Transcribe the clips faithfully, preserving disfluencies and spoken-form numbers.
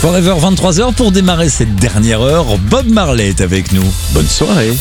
Forever, vingt-trois heures pour démarrer cette dernière heure. Bob Marley est avec nous. Bonne soirée.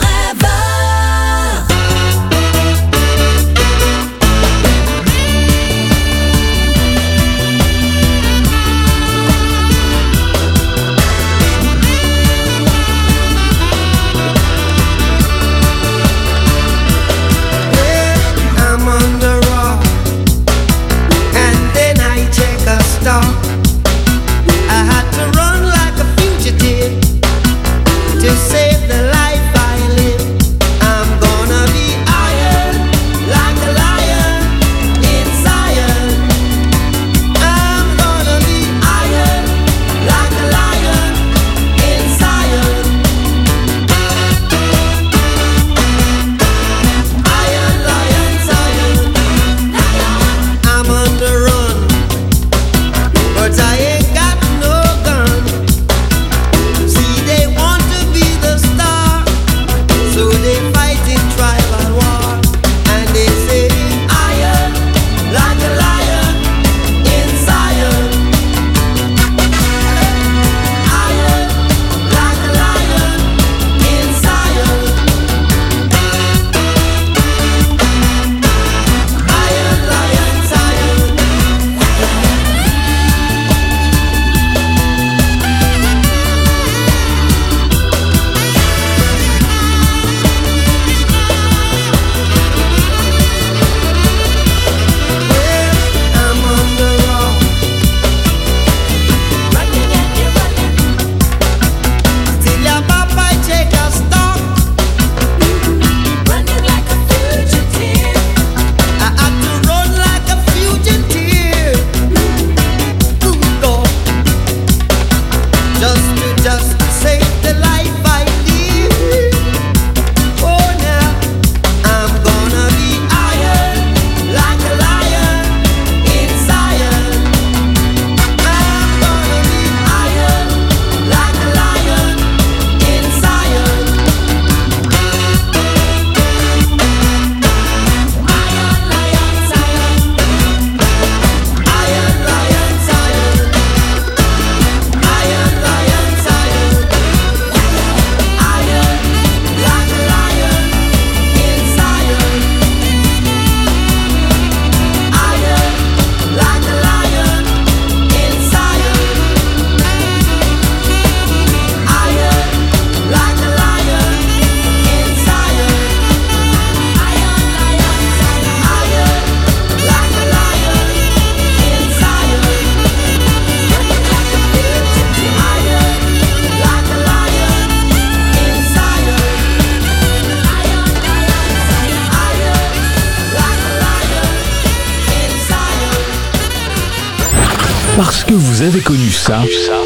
Parce que vous avez connu ça,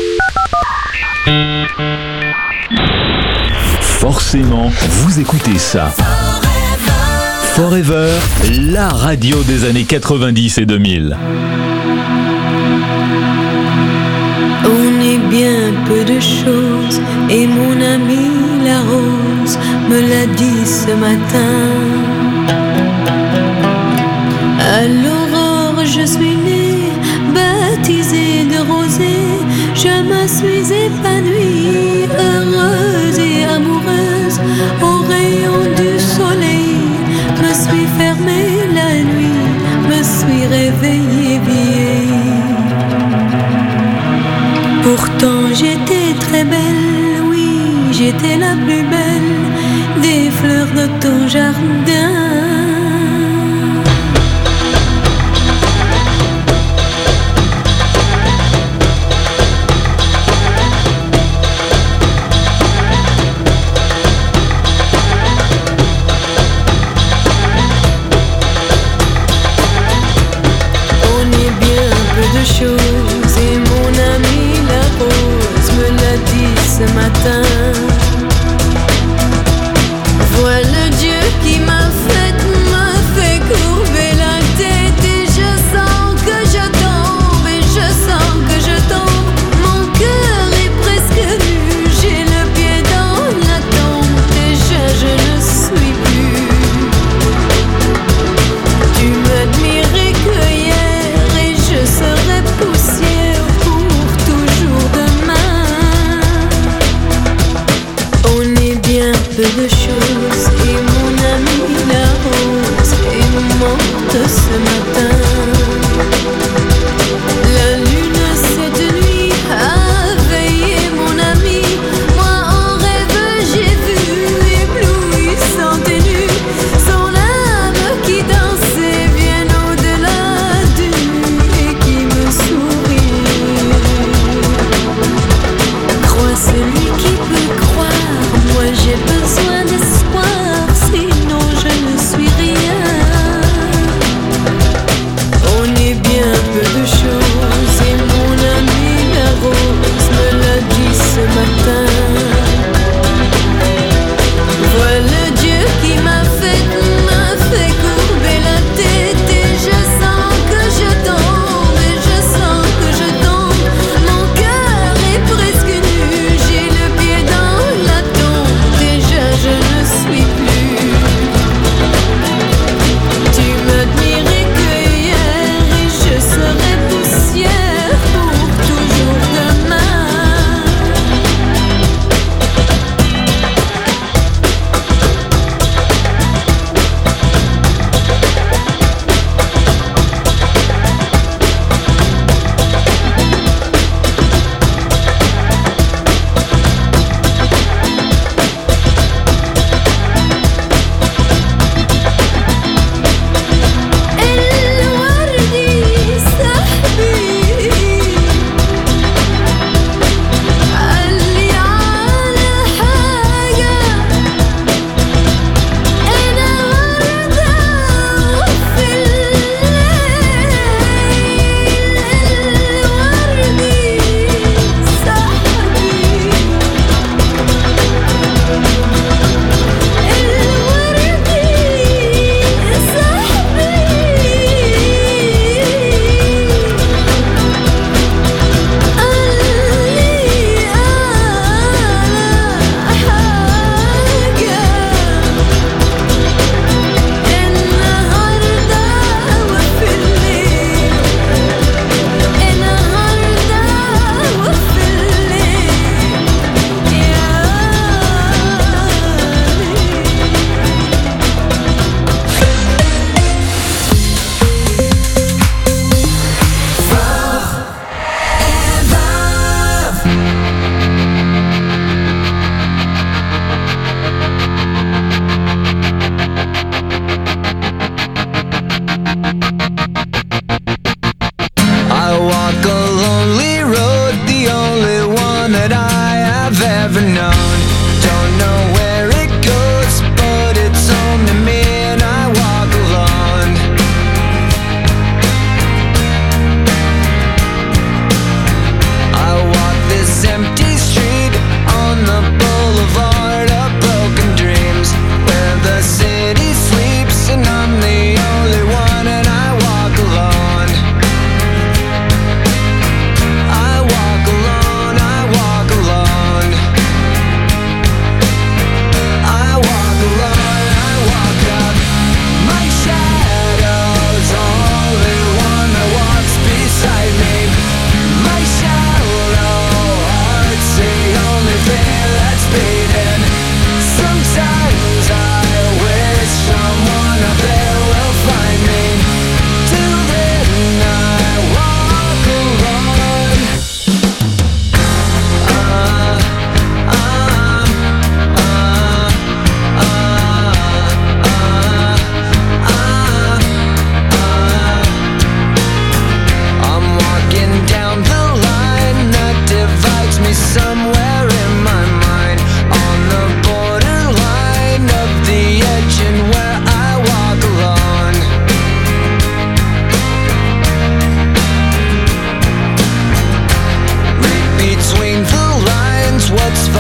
forcément, vous écoutez ça. Forever, la radio des années quatre-vingt-dix et deux mille. On est bien peu de choses, et mon ami la rose me l'a dit ce matin. À l'aurore, je suis née, baptisée de rosée, je me suis épanouie, heureuse et amoureuse, au rayon du soleil, me suis fermée la nuit, me suis réveillée vieille. Pourtant j'étais très belle, oui, j'étais la plus belle des fleurs de ton jardin. Ce matin, vois le Dieu qui m'a fait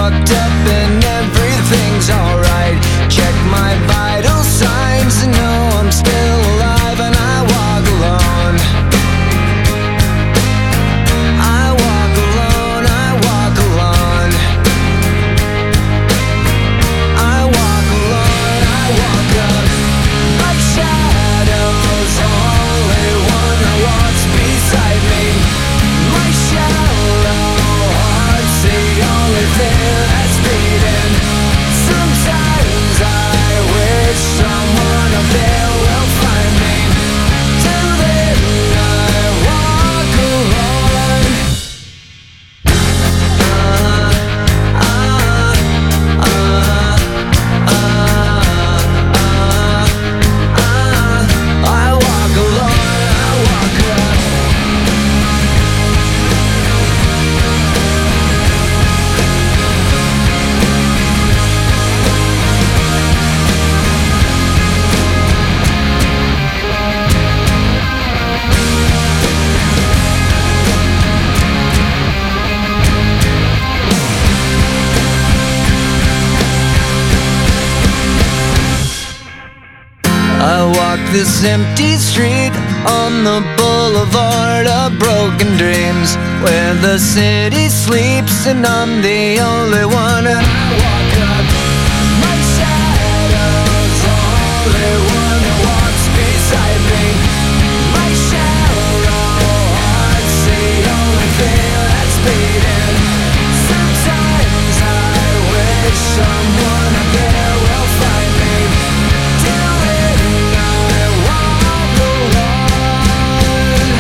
fucked up and everything's alright. Check my vital signs and know I'm still alive, and I walk alone. I walk alone, I walk alone. I walk alone, I walk up. My shadow's only one that walks beside me. My shallow heart's the only thing that's beating. Sometimes I wish someone up there will find me. Till then I walk alone. Uh, uh, uh, uh, uh, I walk alone, I walk up. I walk this empty street on the boulevard of broken dreams, where the city sleeps and I'm the only one. And I walk up. My shadow's only one that walks beside me. My shallow heart's the only thing that's beating. Sometimes I wish someone up there will find me. Till then I walk alone.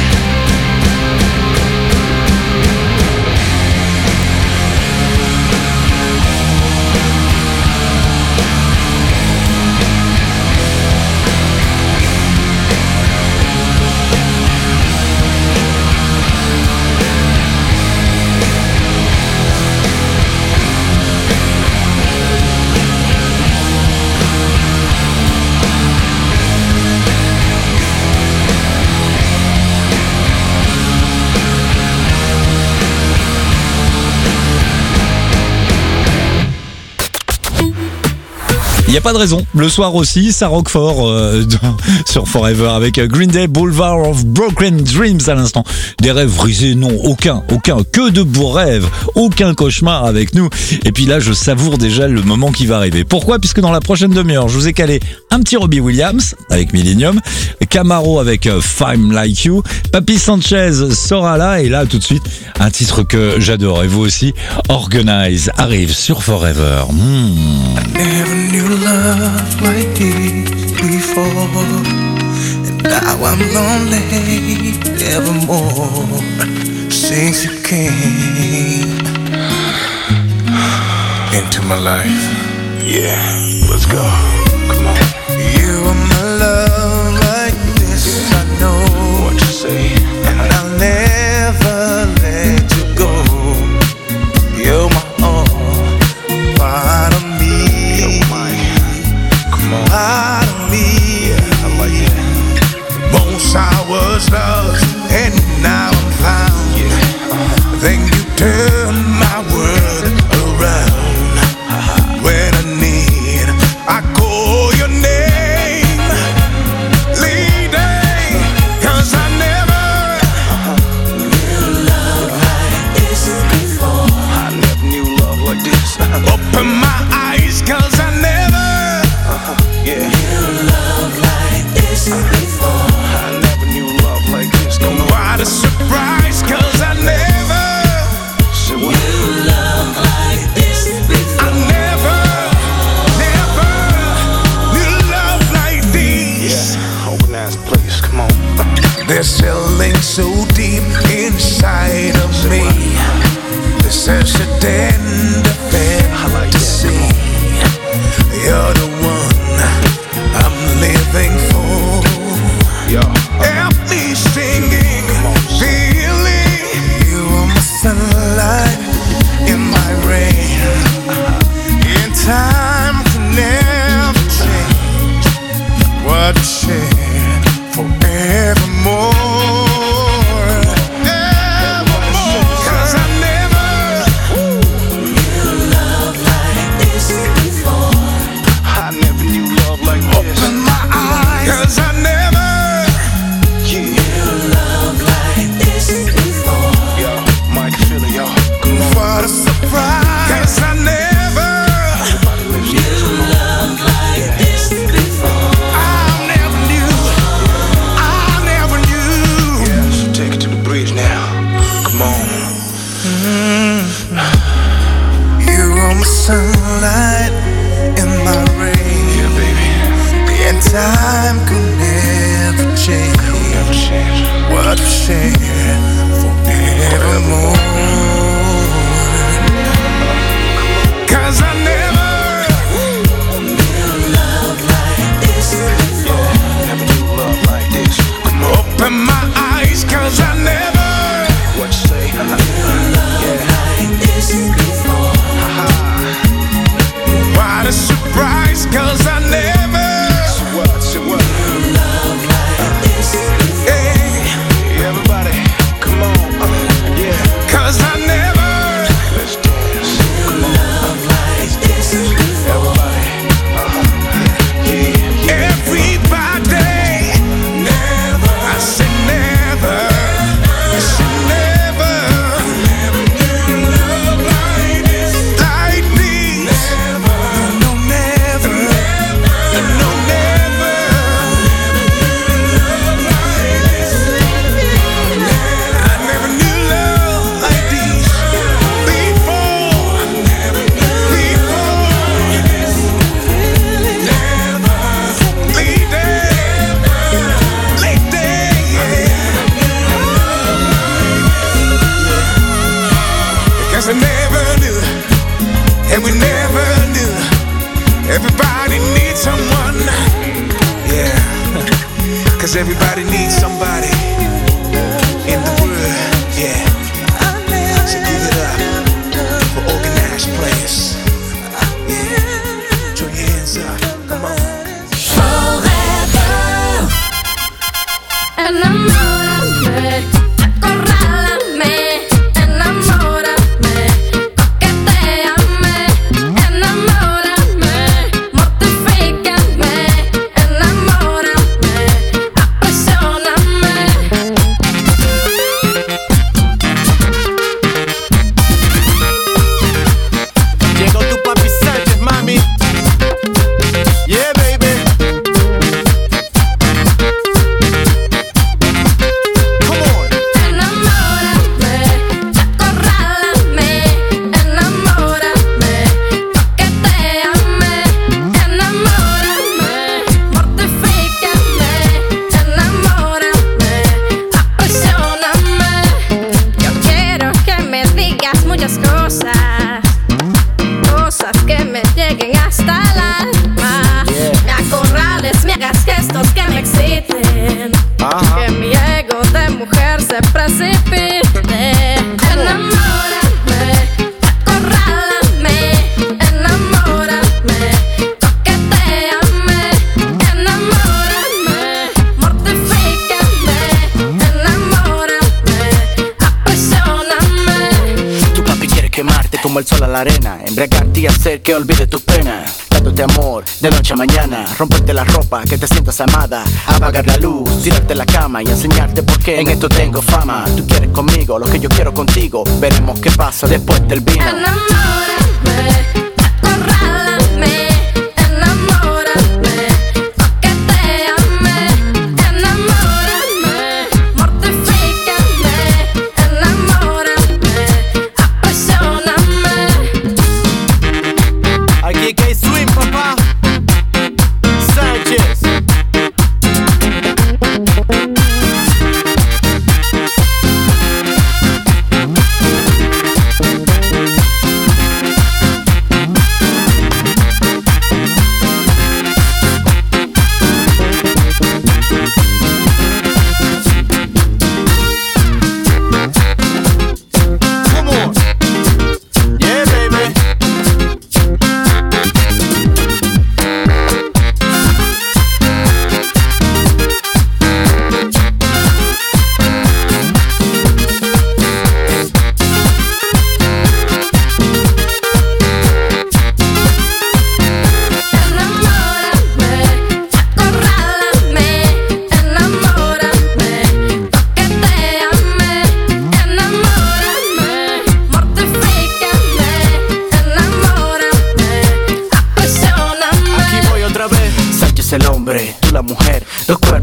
Il n'y a pas de raison. Le soir aussi, ça rock fort euh, dans- sur Forever avec Green Day, Boulevard of Broken Dreams à l'instant. Des rêves brisés, non, aucun, aucun, que de beaux rêves, aucun cauchemar avec nous. Et puis là, je savoure déjà le moment qui va arriver. Pourquoi ? Puisque dans la prochaine demi-heure, je vous ai calé un petit Robbie Williams avec Millennium, Camaro avec euh, Fine Like You, Papi Sanchez sera là, et là tout de suite, un titre que j'adore, et vous aussi, Organize arrive sur Forever. Hmm. Never knew love like this before, and now I'm lonely evermore since you came into my life. Yeah, let's go. Come on. You are my love like this, I know what you say, and I'll never let you go. You're my all, part of me. Part of me, yeah, I like that. Once I was lost, and now I'm found. Yeah. Then you turn my world around. When I need, I call your name. Come on. Mm-hmm. You are my sunlight in my rain. Yeah, baby. And time could never change. Could never change. What we share forevermore. Cause I never knew love like this before. Never knew love like this. Come on. Open my eyes, cause I never. What you say? Knew love yeah. like this before. What a surprise, cause I never. So what? So what? Knew love like this before. Hey, everybody, come on, uh, yeah. Cause I never. Let's dance. Come on. Love like this before. Everybody, uh-huh. Yeah, yeah. Everybody. Never. I said never. I said never. Never knew love like this. Like this. Never. No, never. No, never. I never knew love like this before. Before. Never. Late day. Late day, yeah. Because I never knew, and we never knew. Everybody needs someone, yeah. Cause everybody needs somebody in the world, yeah. So give it up for organized players, yeah. Throw your hands up, come on. Enamórame, acorrálame, enamórame, toqueteame, enamórame, mortifícame, enamórame, aprisioname. Llegó tu papi Sánchez, mami. Yeah, baby. Come on. Enamórame, acorrálame, enamórame, toqueteame, enamórame, mortifícame, enamórame, aprisioname. Yo quiero que me digas muchas cosas, cosas que me lleguen hasta el alma. Me acorrales, me hagas gestos que me exciten. Que mi ego de mujer se precipite. Enamórame, acorrálame, enamórame, toqueteame, enamórame, mortifícame, enamórame, aprisioname. Tu papi quiere quemarte como el sol a la arena, embriagarte y hacer que olvides tus penas, dándote amor de noche a mañana, romperte la ropa, que te sientas amada, apagar la luz, tirarte a la cama y enseñarte por qué en esto tengo fama. Tú quieres conmigo lo que yo quiero contigo, veremos qué pasa después del vino. Enamórame, acorrálame, enamórame, toqueteame, enamórame, mortifícame, enamórame, aprisioname. Aquí que hay swing, papá. Sánchez.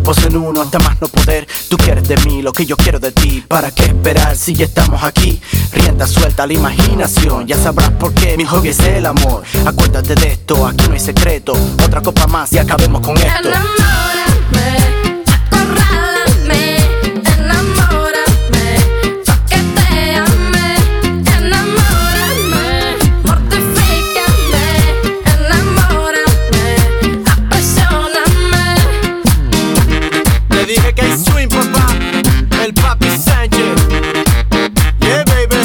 cuerpos en uno hasta más no poder. Tú quieres de mí lo que yo quiero de ti. ¿Para qué esperar si ya estamos aquí? Rienda suelta a la imaginación, ya sabrás por qué mi hobby es el amor. Acuérdate de esto, aquí no hay secreto. Otra copa más y acabemos con esto. Enamórame, acorrálame, enamórame, pa' que te ame. Enamórame, mortifícame, enamórame, apasioname. Le dije que hay swing, papá, el papi Sánchez. Yeah, baby.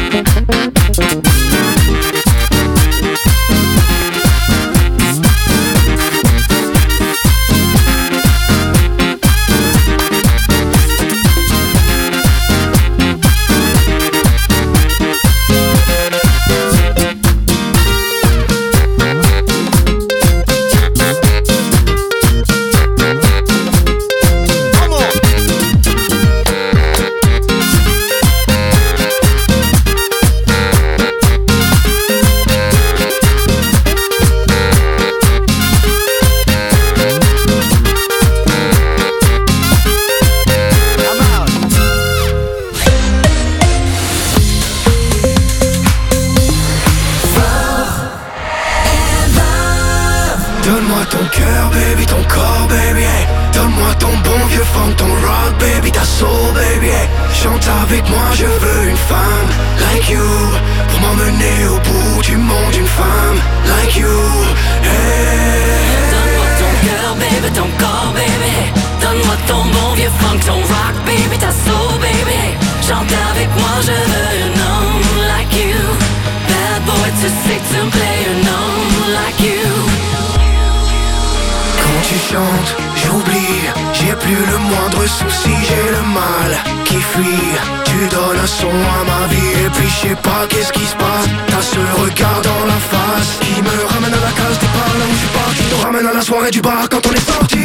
Donne-moi ton cœur, baby, ton corps, baby, hey. Donne-moi ton bon vieux funk, ton rock, baby, ta soul, baby, hey. Chante avec moi, je veux une femme like you, pour m'emmener au bout du monde, une femme like you, hey. Donne-moi ton cœur, baby, ton corps, baby. Donne-moi ton bon vieux funk, ton rock, baby, ta soul, baby. Chante avec moi, je veux un homme like you. Bad boy to sick to play un homme like you. Quand tu chantes, j'oublie, j'ai plus le moindre souci, j'ai le mal qui fuit. Tu donnes un son à ma vie et puis je sais pas qu'est-ce qui se passe. T'as ce regard dans la face qui me ramène à la case départ, là où je suis parti, nous ramène à la soirée du bar quand on est sorti.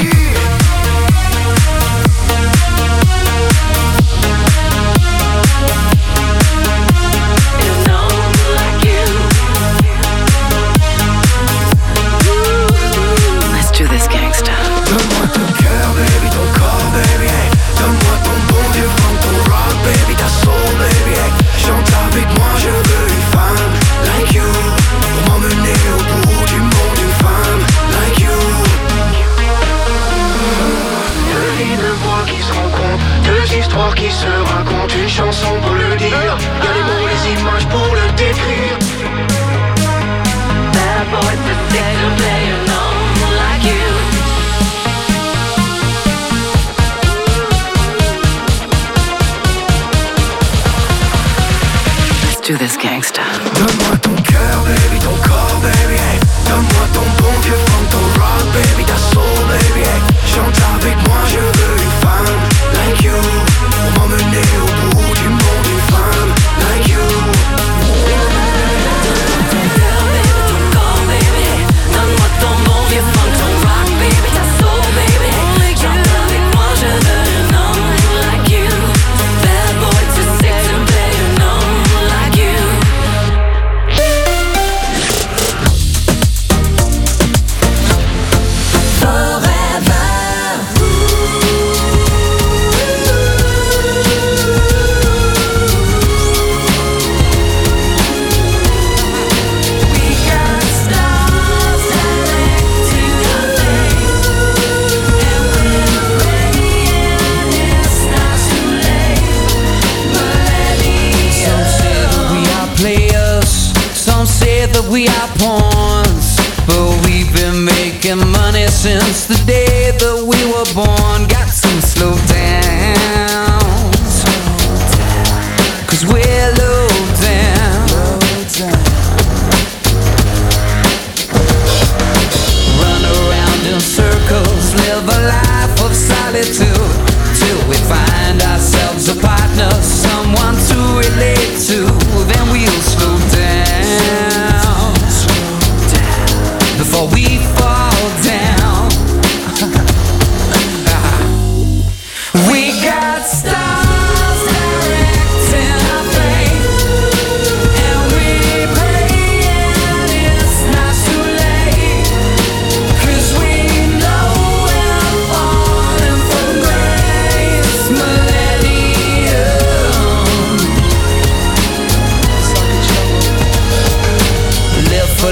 Donne-moi ton cœur, baby, ton corps, baby, hey. Donne-moi ton bon vieux funk, ton rock, baby, ta soul, baby, hey. Chante avec moi, je veux une femme like you, pour m'emmener au bout du monde, une femme like you. Deux vies, deux voix qui se rencontrent, deux histoires qui se racontent, une chanson pour le dire, y'a les mots, les images pour le décrire. Bad boy to sick to play an homme like you. Do this gangsta. Donne-moi ton cœur, baby, ton corps, baby, hey. Donne-moi ton bon vieux funk, ton rock, baby, ta soul, baby, hey. Chante avec moi, je veux une femme like you, pour m'emmener au bout du monde, une femme like you. Donne-moi ton cœur, baby, ton corps, baby. Donne-moi ton bon vieux funk, ton rock, baby, ta soul, baby. Chante avec moi, je veux un homme like you. Bad boy to sick to play an homme like you. We are pawns, but we've been making money since the day that we were born. Got some slow downs, cause we're low down. Run around in circles, live a life of solitude, till we find ourselves a partner, someone to relate to. Then we'll slow down before we fall down. We got stars directing our fate, and we praying it's not too late, 'cause we know we're falling for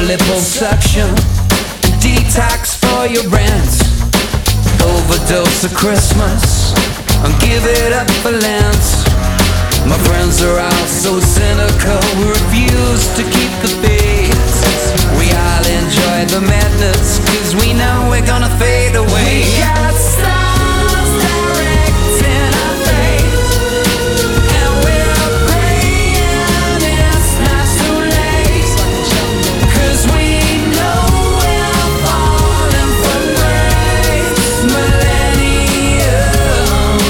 liposuction, detox for your rent, overdose of Christmas, and give it up for Lent. My friends are all so cynical, we refuse to keep the faith. We all enjoy the madness, cause we know we're gonna fade away. We got stars directing our fate, and we're praying it's not too late, cause we know we're falling from grace. Millennium,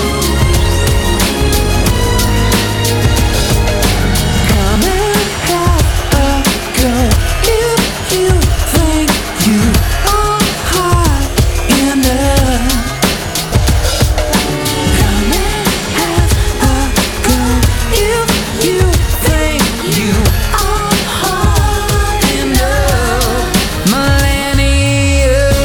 come and have a go if you think you are hot enough. Come and have a go if you think you are hot enough. Millennium,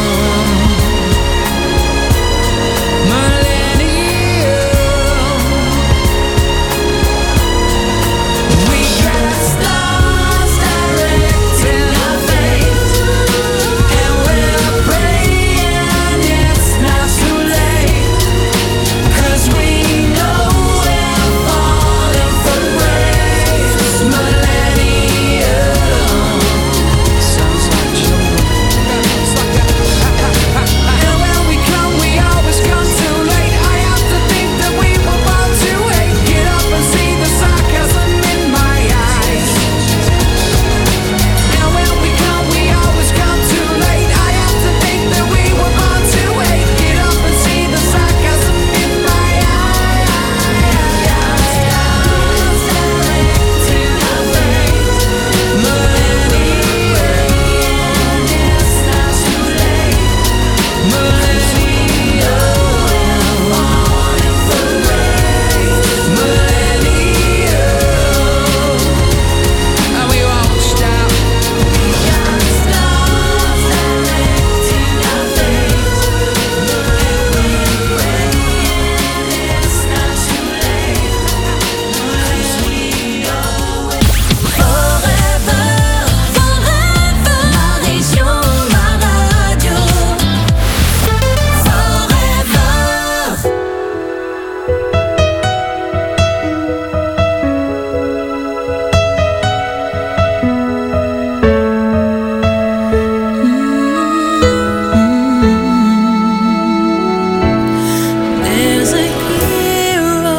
millennium. We got stars directing our fate, and we're praying it's not too late, cause we know we're falling from grace. Millennium, sounds like jungle. And when we come, we always come too late. I have to think that we were born to hate. Get up and see the sarcasm in my eyes. And when we come, we always come too late. I have to think that we were born to hate. Get up and see the sarcasm in my eyes. And we won't stop. There's a hero.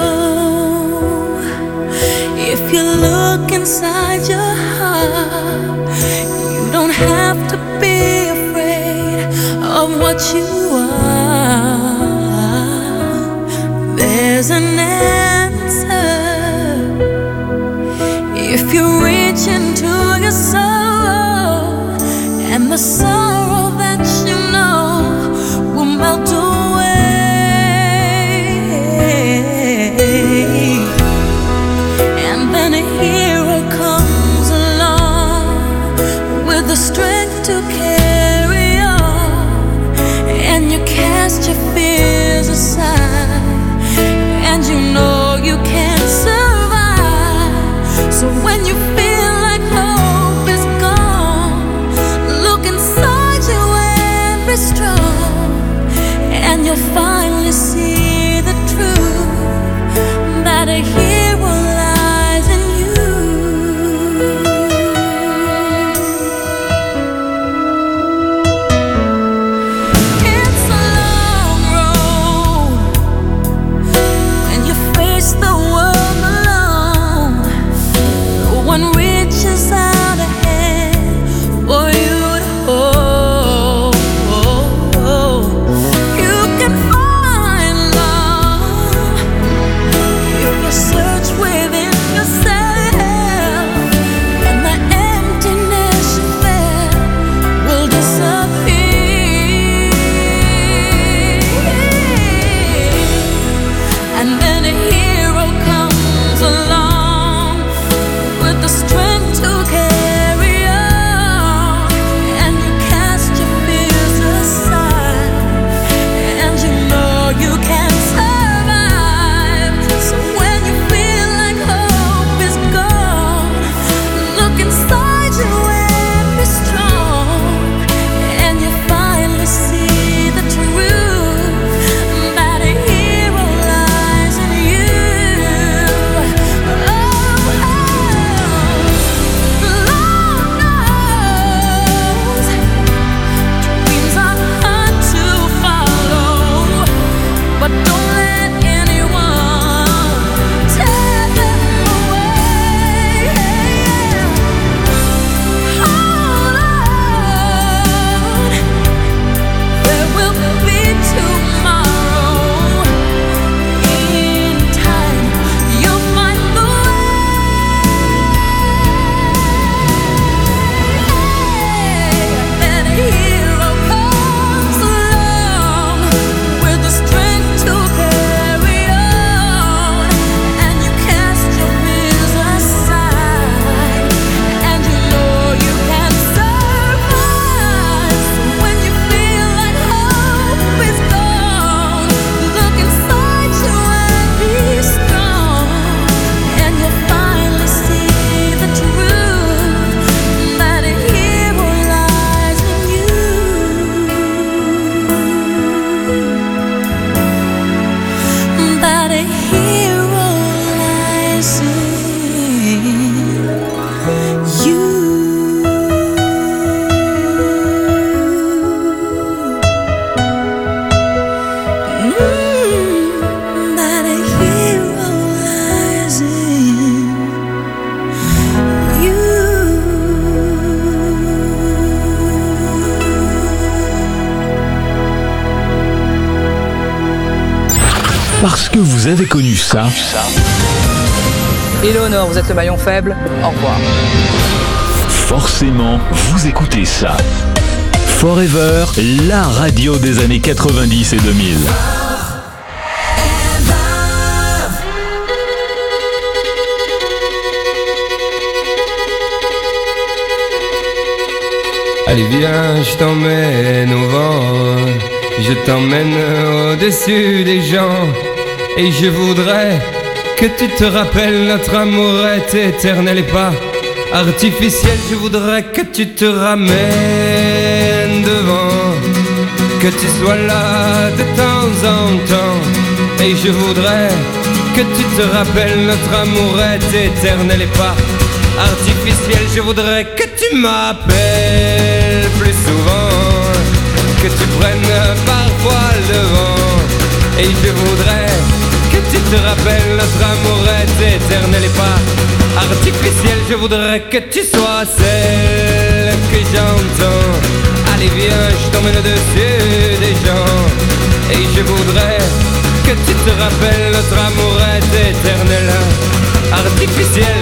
If you look inside your heart, you don't have to be afraid of what you are. There's an answer if you reach into your soul, and the sorrow that you know will melt away. And then a hero comes along with the strength to carry on, and you cast your fears aside, and you know you can survive. So when you feel like hope is gone, look inside you and be strong, and you'll finally see the truth that a hero lies in you. It's a long road when you face the world alone. No one Parce que vous avez connu ça. Éléonore, vous êtes le maillon faible. Au revoir. Forcément, vous écoutez ça. Forever, la radio des années quatre-vingt-dix et deux mille. Allez viens, je t'emmène au vent, je t'emmène au-dessus des gens, et je voudrais que tu te rappelles, notre amour est éternel et pas artificiel. Je voudrais que tu te ramènes devant, que tu sois là de temps en temps, et je voudrais que tu te rappelles, notre amour est éternel et pas artificiel. Je voudrais que tu m'appelles plus souvent, que tu prennes parfois le vent, et je voudrais que tu te rappelles, notre amour est éternel et pas artificiel. Je voudrais que tu sois celle que j'entends. Allez viens, je t'emmène au-dessus des gens, et je voudrais que tu te rappelles, notre amour est éternel, artificiel.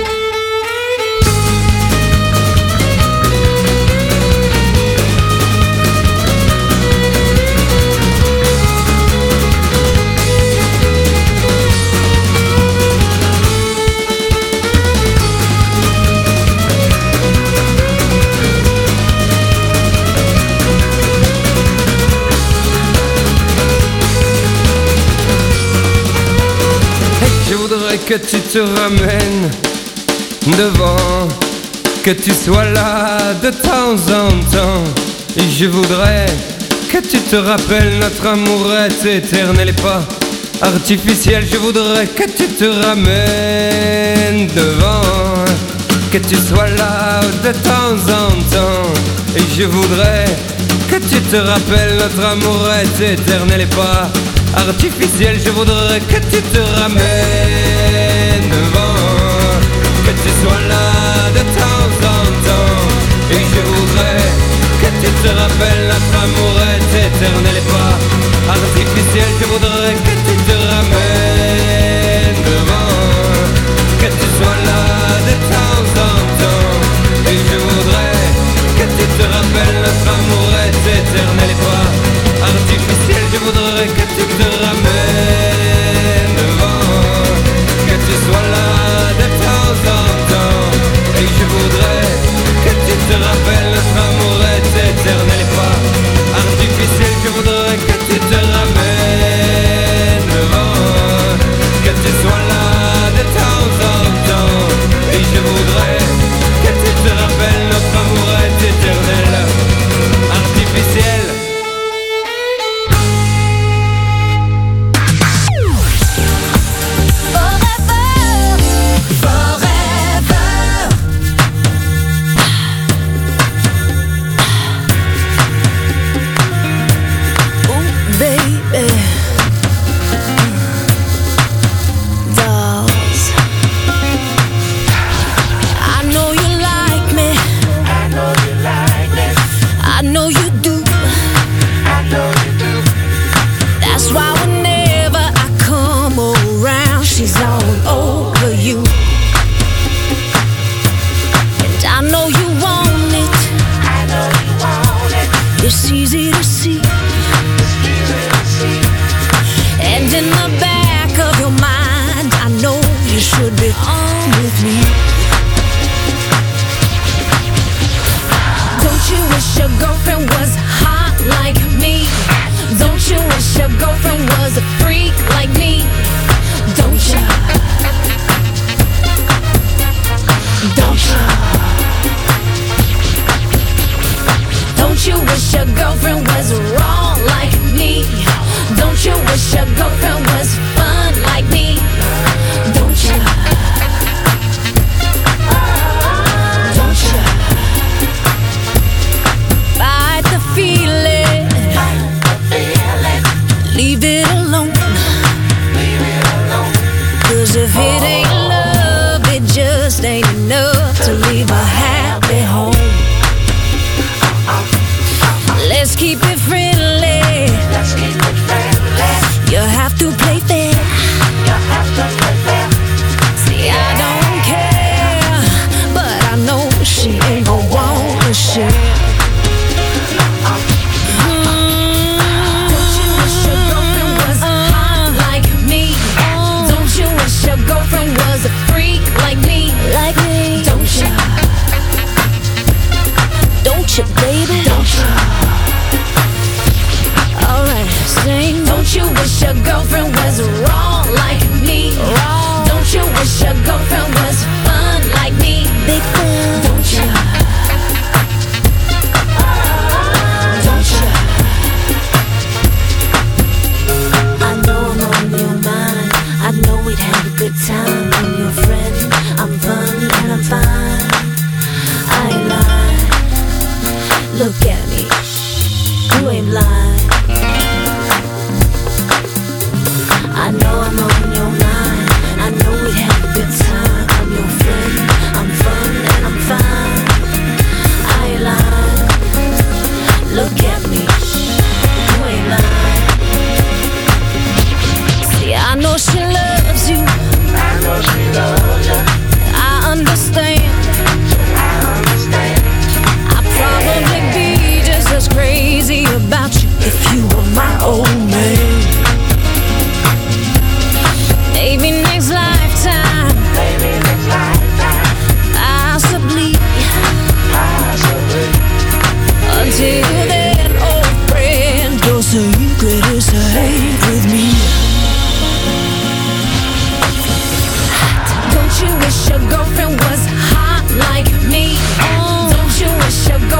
Que tu te ramènes devant, que tu sois là de temps en temps, et je voudrais que tu te rappelles, notre amour est éternel et pas artificiel. Je voudrais que tu te ramènes devant, que tu sois là de temps en temps, et je voudrais que tu te rappelles, notre amour est éternel et pas artificiel. Je voudrais que tu te ramènes devant, que tu sois là de temps en temps, et je voudrais que tu te rappelles, notre amour est éternel et pas artificiel. Je voudrais que tu te ramènes devant, que tu sois là de temps en temps, et je voudrais que tu te rappelles, notre amour est éternel et pas artificiel. Je voudrais que tu te ramènes devant, que tu sois là de temps en temps, et je voudrais que tu te rappelles, notre amour est éternel et pas artificiel. Je voudrais que tu te ramènes devant, que tu sois là de temps en temps, et je voudrais que tu te rappelles, notre amour est éternel, artificiel. It's easy to see. And in the back of your mind, I know you should be on with me. Don't you wish your girlfriend was hot like me? Don't you wish your girlfriend was a freak like me? Don't you? Don't you? Don't you wish your girlfriend was wrong like me? Don't you wish your girlfriend was fun like me? Don't you? Don't you? Fight the feeling. Leave it alone. Cause if it ain't love, it just ain't enough to leave a happy home. Let's keep it friendly. Let's keep it friendly. You have to play fair.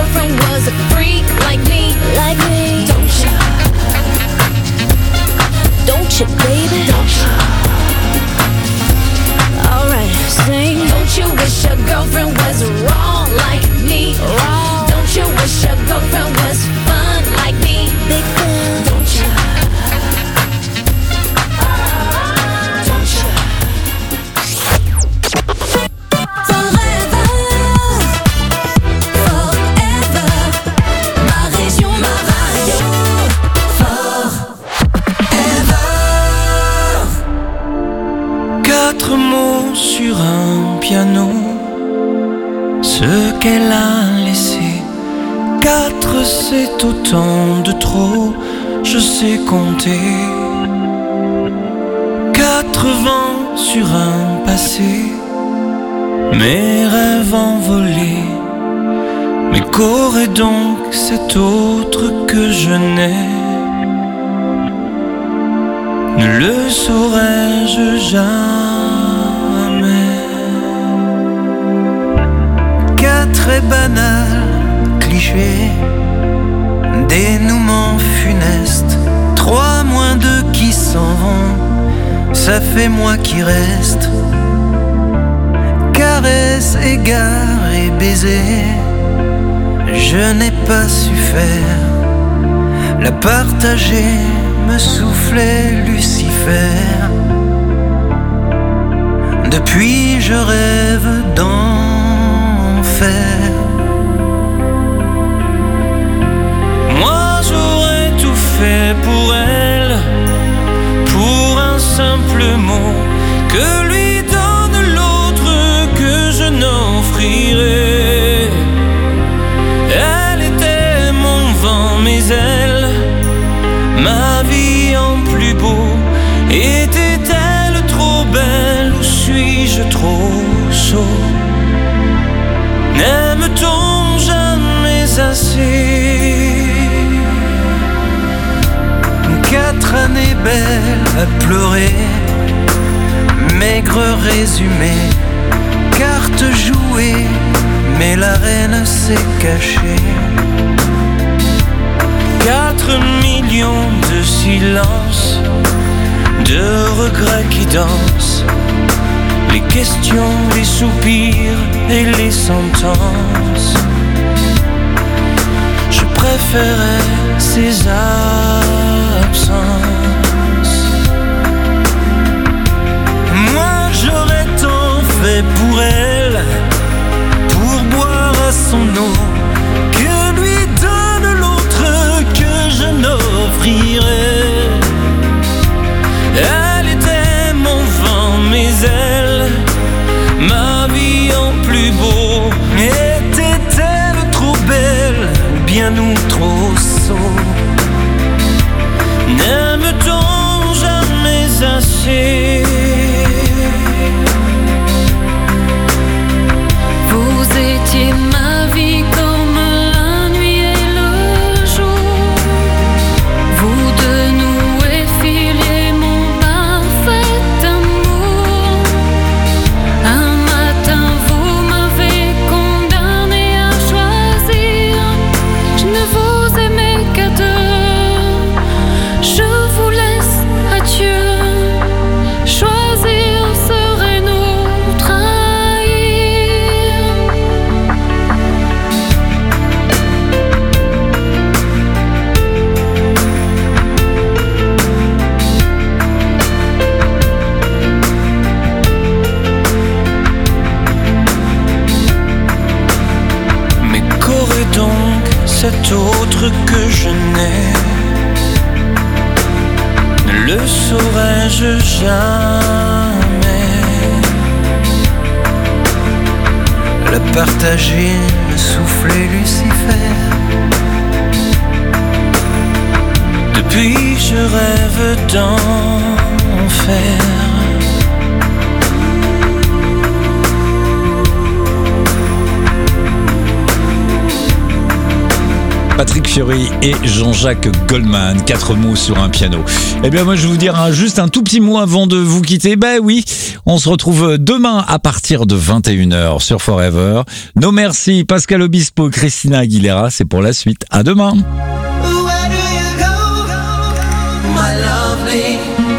girlfriend was a freak like me, like me. Don't you? Don't you, baby? Don't you? Alright, sing. Don't you wish your girlfriend was wrong like me? Wrong. Don't you wish your girlfriend was fun like me? Big fun. Don't you? Don't you? Forever, forever. Ma région, ma radio. Forever. Quatre mots sur un piano, ce qu'elle a laissé. Quatre, c'est autant de trop, je sais compter. Quatre vents sur un passé, mes rêves envolés. Mais qu'aurait donc cet autre que je n'ai? Ne le saurais-je jamais. Quatre est banal, cliché, dénouement funeste. Trois moins deux qui s'en vont, ça fait moi qui reste. Caresse, égard et baiser, je n'ai pas su faire. La partager me soufflait Lucifer. Depuis je rêve d'enfer. Moi j'aurais tout fait pour elle, pour un simple mot que lui donne l'autre que je n'offrirai. Elle était mon vent, mes ailes, ma vie en plus beau. Était-elle trop belle ou suis-je trop sot? N'aime-t-on jamais assez? Quatre années belles à pleurer, maigre résumé, carte jouée, mais la reine s'est cachée. Quatre millions de silences, de regrets qui dansent, les questions, les soupirs et les sentences. Je préférais ces absences. Moi j'aurais tant fait pour elle, pour boire à son eau, que lui donne l'autre que je n'offrirai. Elle était mon vent, mes ailes, ma vie en plus beau. Était-elle trop belle, bien ou trop sot? N'aime-t-on jamais assez? Vous étiez ma vie comme la nuit et le jour. Vous deux nous effiliez mon parfait amour. Un matin vous m'avez condamné à choisir. Je ne vous aimais qu'à deux. Je vous laisse à Dieu. Choisir serait nous trahir. Mais qu'aurait donc cet autre que je n'ai? Ne le saurais-je jamais? La partager, me souffler Lucifer. Depuis je rêve d'enfer. Patrick Fiori et Jean-Jacques Goldman. Quatre mots sur un piano. Eh bien, moi, je vais vous dire un, juste un tout petit mot avant de vous quitter. Ben oui, on se retrouve demain à partir de vingt et une heures sur Forever. Nos merci, Pascal Obispo, Christina Aguilera. C'est pour la suite. À demain. Where do you go, my lovely?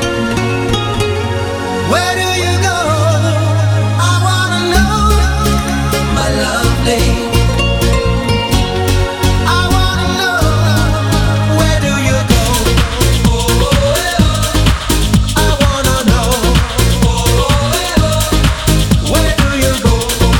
Where do you go? I wanna know, my lovely. I wanna know, where do you go? I wanna know, where do you go?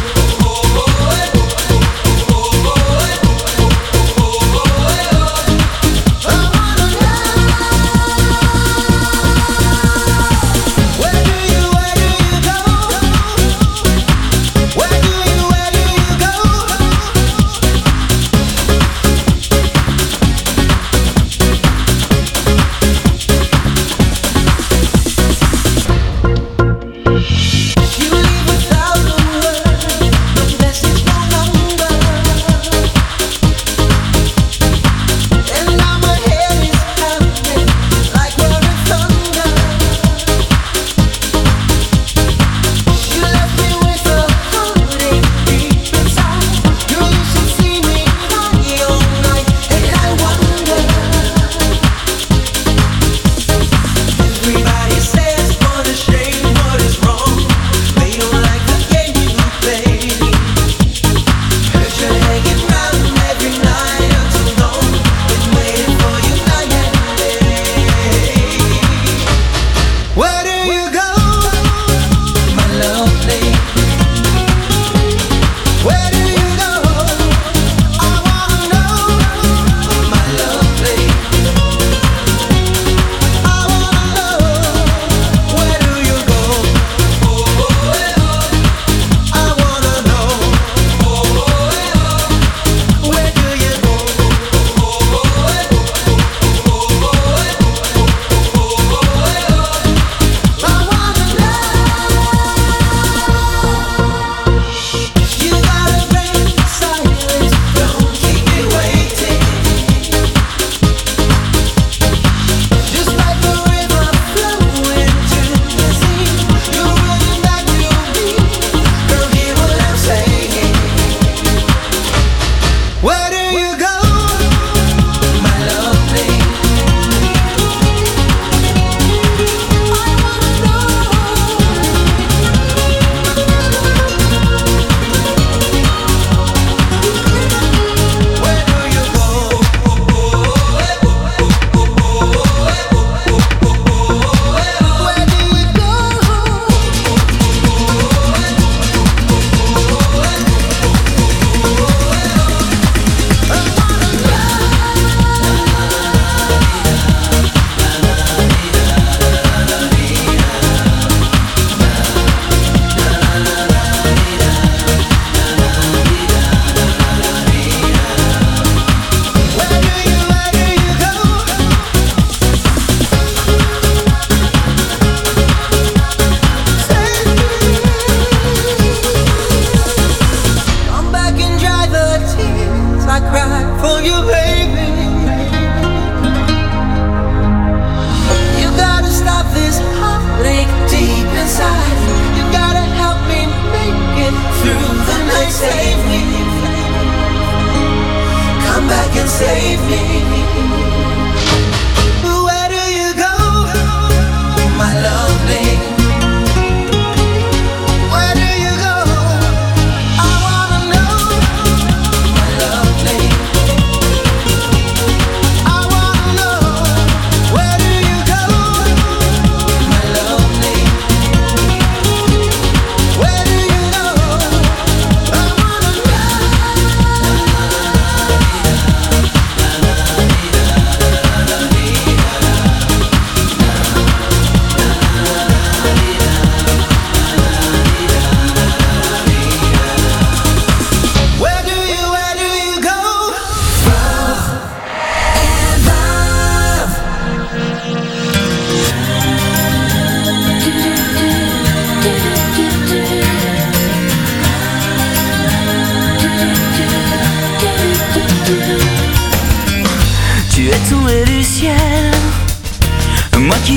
save me. Where do you go, my lovely? Where do you go? I wanna know, my lovely. I wanna know, where do you go, my lovely? Where do you go? I wanna know.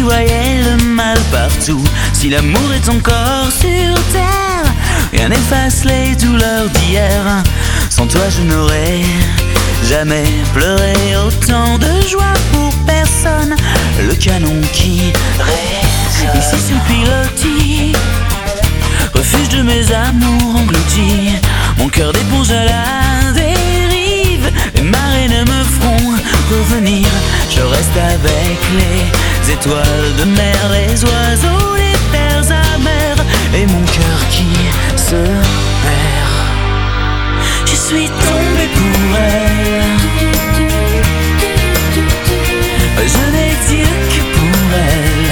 voyais le mal partout. Si l'amour est encore sur terre, rien n'efface les douleurs d'hier. Sans toi je n'aurais jamais pleuré autant de joie pour personne. Le canon qui résonne ici sur le pilotis, refuge de mes amours engloutis. Mon cœur d'éponge à la dérive, les marées ne me feront revenir. Je reste avec les étoiles de mer, les oiseaux, les terres amères, et mon cœur qui se perd. Je suis tombé pour elle, je n'ai Dieu que pour elle.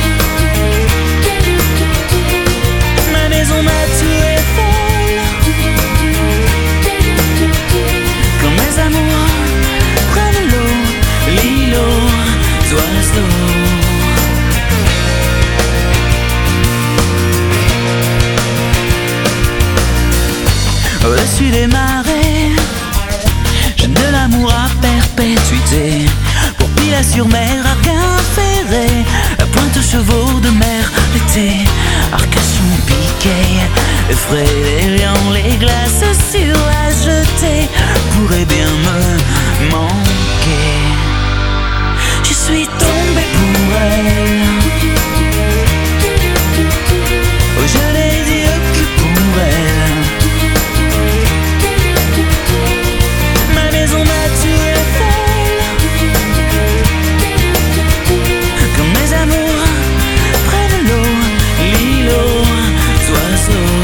Ma maison, ma tour Eiffel, quand mes amours prennent l'eau, l'îlot, oiseaux. Au-dessus des marées, jeune de l'amour à perpétuité. Pour Pilat-sur-Mer, Arc-en-Ferré, la pointe aux chevaux de mer, l'été, Arcachon, Piquet, effraie les lions, les glaces sur la jetée pourraient bien me manquer. Je suis tombé pour elle, oh, je n'ai Dieu que pour elle. Ma maison, ma tour Eiffel, quand mes amours prennent l'eau, l'îlot, oiseaux.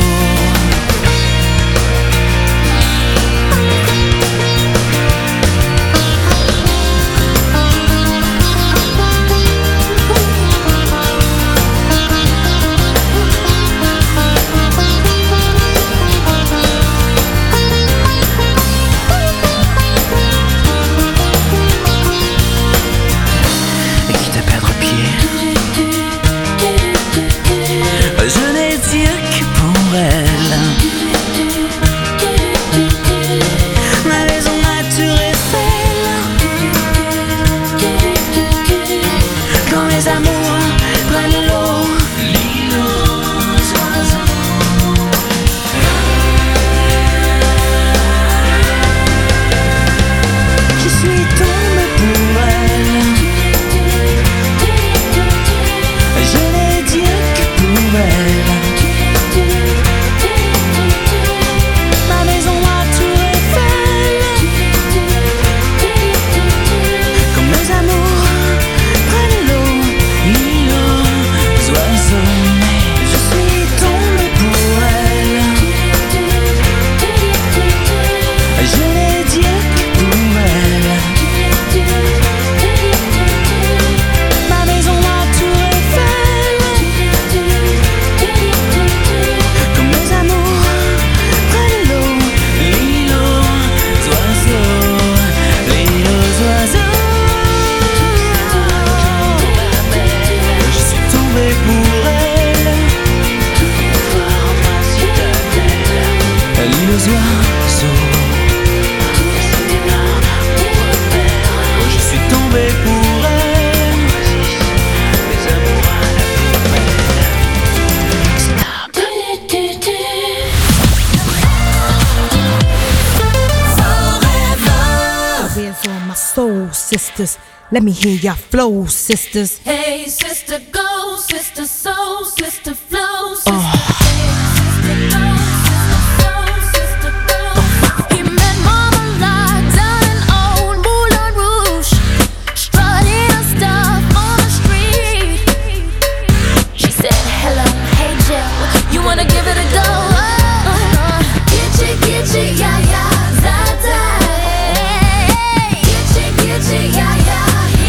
Sisters, let me hear your flow, sisters. Hey, sister, go, sister, soul, sister, flow, sister. Oh.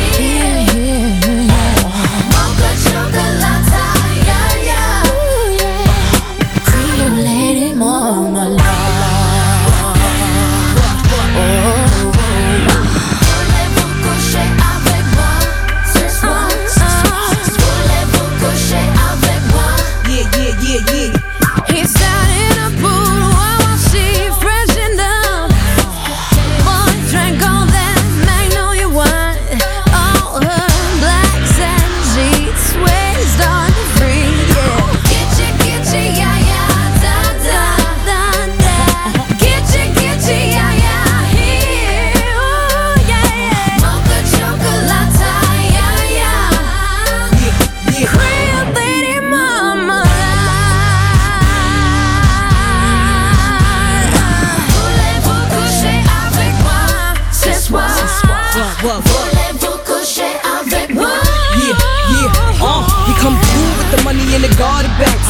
Chocolate, yeah, yeah.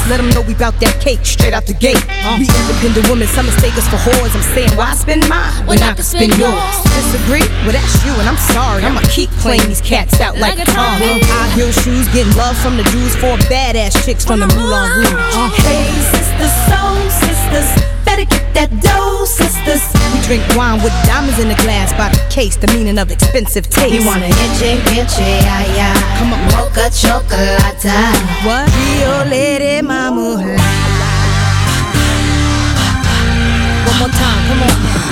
let them know we bout that cake straight out the gate. We independent women, some mistake us for whores. I'm saying, why spend mine when I can spend yours? Disagree? Well, that's you, and I'm sorry. I'ma keep playing these cats out like Tom. High heel shoes, getting love from the Jews, four badass chicks from the Moulin Rouge. Uh. Hey, sisters, soul sisters, better get that dough, sisters. We drink wine with diamonds in the glass by the case, the meaning of expensive taste. You wanna itchy, itchy, ay, ay. Come on, mocha chocolate. What? Rio Lady Mama. One more time, come on.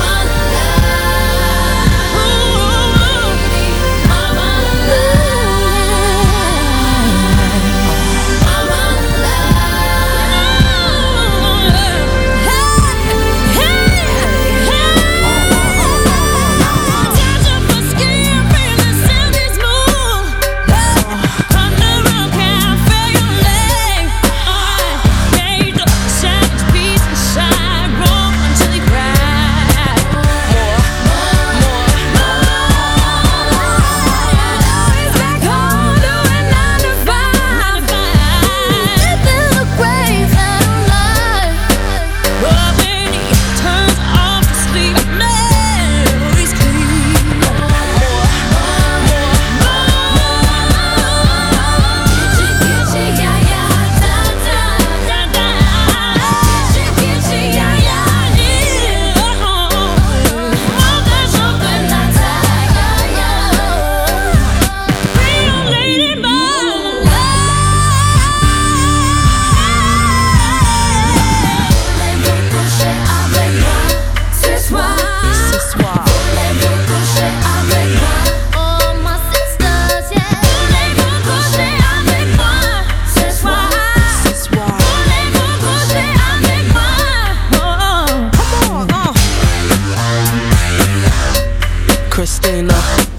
Christina,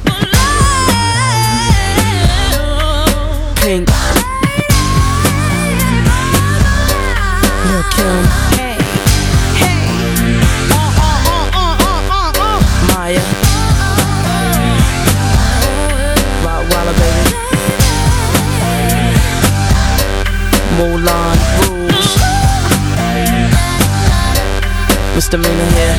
Pink, Lil' Kim, Hey, hey, uh, uh, uh, uh, uh, uh. Maya, Rottweiler baby, Moulin Rouge, Misdemeanor here.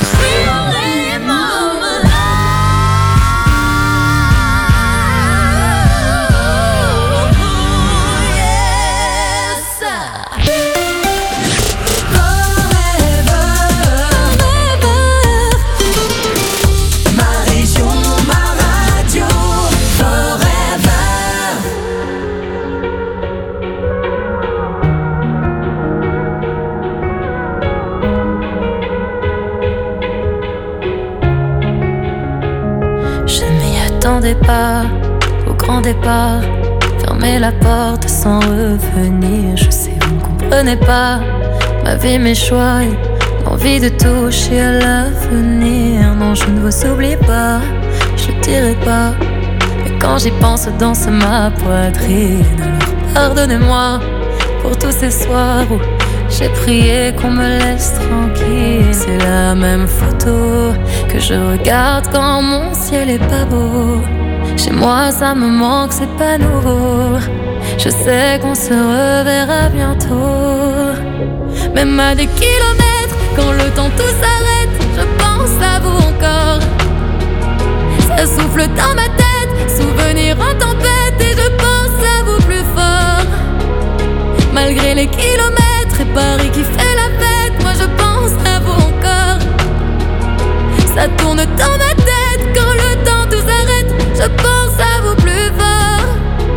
Pas au grand départ, fermer la porte sans revenir. Je sais, vous ne comprenez pas ma vie, mes choix et l'envie de toucher à l'avenir. Non, je ne vous oublie pas, je le dirai pas. Mais quand j'y pense, danse ma poitrine. Alors pardonnez-moi pour tous ces soirs où j'ai prié qu'on me laisse tranquille. C'est la même photo que je regarde quand mon ciel est pas beau. Chez moi ça me manque, c'est pas nouveau. Je sais qu'on se reverra bientôt. Même à des kilomètres, quand le temps tout s'arrête, je pense à vous encore. Ça souffle dans ma tête, souvenir en tempête, et je pense à vous plus fort. Malgré les kilomètres et Paris qui fait la fête, moi je pense à vous encore. Ça tourne dans ma tête quand le temps tout s'arrête, je pense à vous plus fort.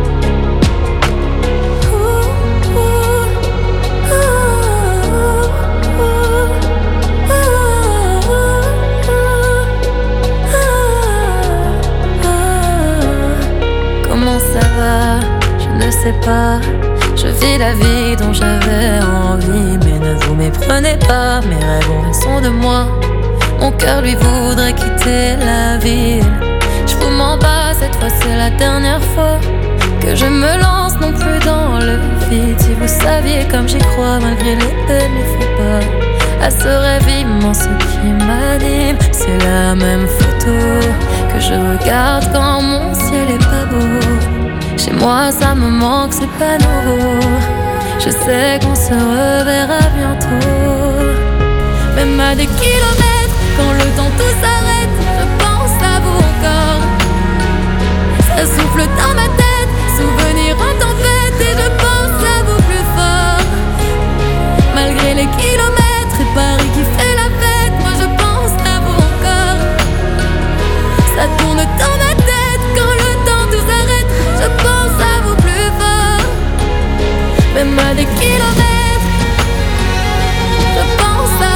Ouh, ouh, ouh, ouh, ouh, ouh. Comment ça va? Je ne sais pas. Je vis la vie dont j'avais envie, mais ne vous méprenez pas, mes rêves ont raison de moi. Mon cœur lui voudrait quitter la ville. Je vous mens pas, cette fois c'est la dernière fois que je me lance non plus dans le vide. Si vous saviez comme j'y crois, malgré les peines, il faut pas à ce rêve immense qui m'anime. C'est la même photo que je regarde quand mon ciel est pas beau. Chez Moi ça me manque, c'est pas nouveau. Je sais qu'on se reverra bientôt. Même à des kilomètres, quand le temps tout s'arrête.